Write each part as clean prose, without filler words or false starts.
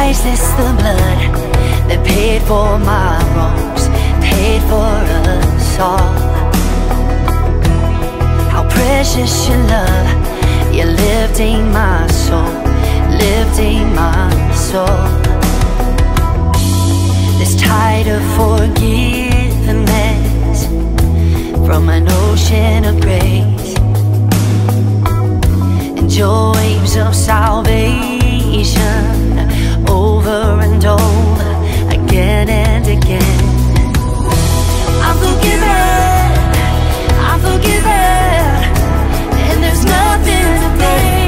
Is this the blood that paid for my wrongs, paid for us all? How precious your love, you're lifting my soul, lifting my soul. This tide of forgiveness from an ocean of grace, and your waves of salvation over and over, again and again. I'm forgiven, I'm forgiven, and there's nothing to pay.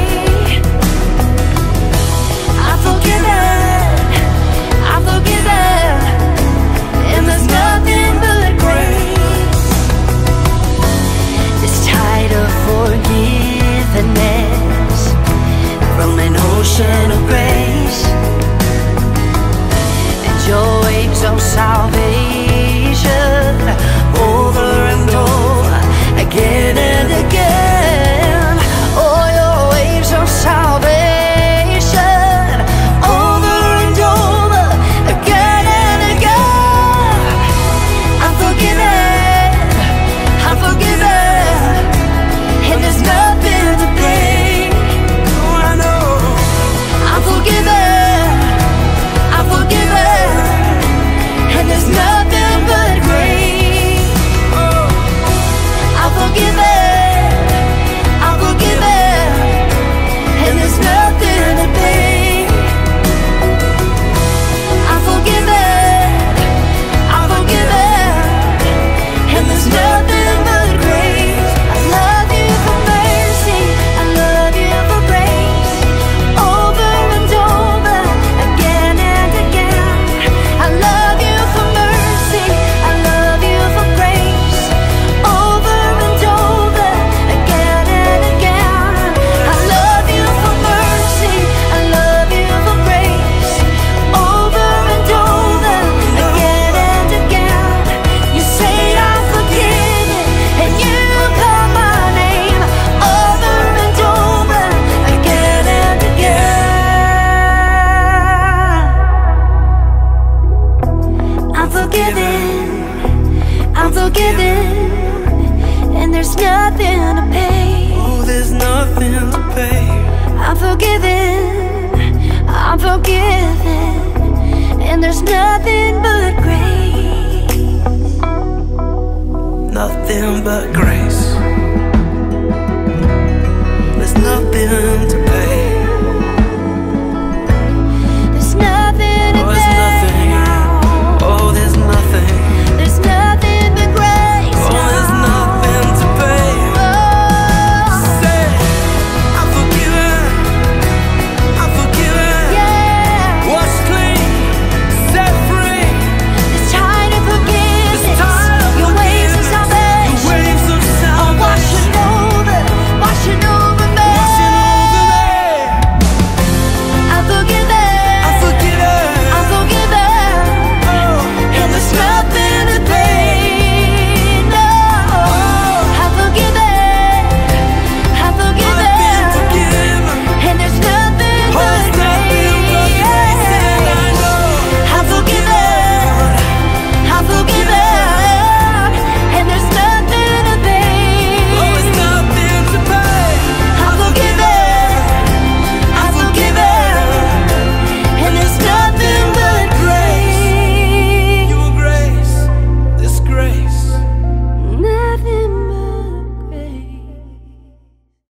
I'm forgiven, I'm forgiven, and there's nothing but grace. This tide of forgiveness from an ocean of grace, your waves of salvation over and over, again and again. Oh, your waves of salvation over and over, again and again. I'm forgiven, I'm forgiven, and there's nothing to pay. Oh, I know I'm forgiven, I'm forgiven, and there's nothing but grace. I'm forgiven, I'm forgiven, and there's nothing to pay. I'm forgiven, I'm forgiven, and there's nothing but grace. I love you for mercy, I love you for grace, over and over, again and again. I love you for mercy, I love you for grace, over and over, again and again. I love you for mercy, I love you for grace, over and over, again and again. You say I'm forgiven, and you call my name, over and over, again and again. I'm forgiven, I'm forgiven, and there's nothing to pay. Oh, there's nothing to pay. I'm forgiven, I'm forgiven, and there's nothing but grace. Nothing but grace. There's nothing to pay.